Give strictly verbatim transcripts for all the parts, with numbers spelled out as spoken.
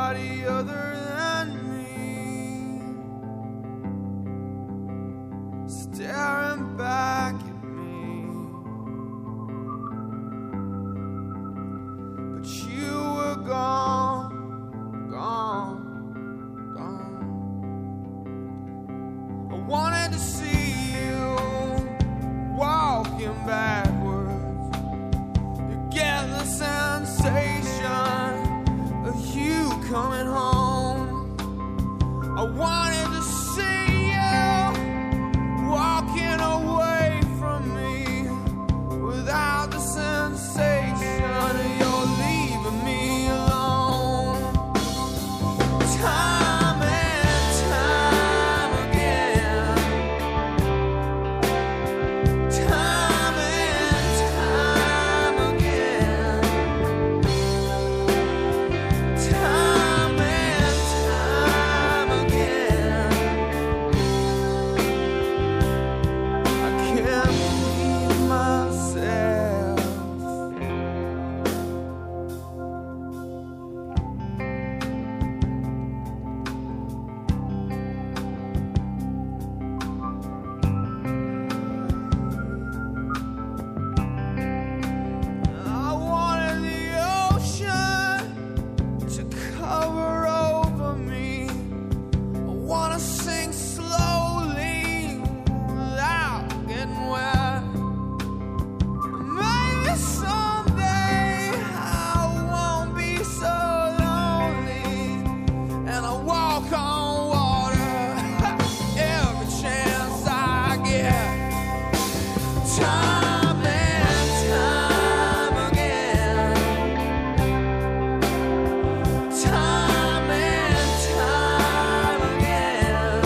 anybody other than me, staring back at me. But you were gone, gone, gone. I wanted to see you walking backwards, to get the sensation of you coming home. I wanted to see you walking away from me without the sensation of your leaving me alone. Time and time again, time and time again, time and time again. I can't believe myself. I wanted the ocean to cover over me. I wanna sing slowly without getting wet. Maybe someday I won't be so lonely, and I walk on water every chance I get. Time and time again, time and time again,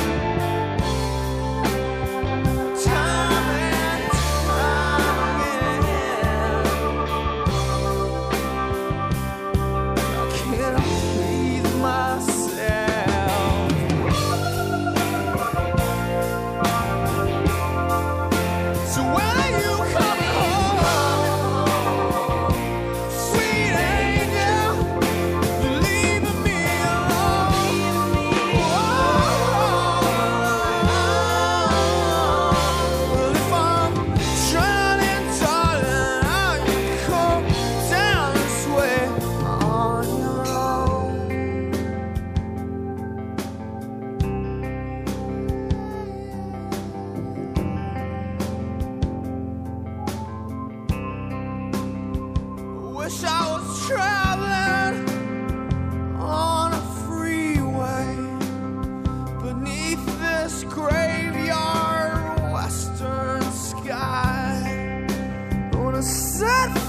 time and time again. I can't breathe myself. So when are you coming home, sweet angel? You're leaving me alone. Well, if I'm drowning, darling, how you come down this way on your own? Wish I was traveling on a freeway beneath this graveyard western sky. I wanna set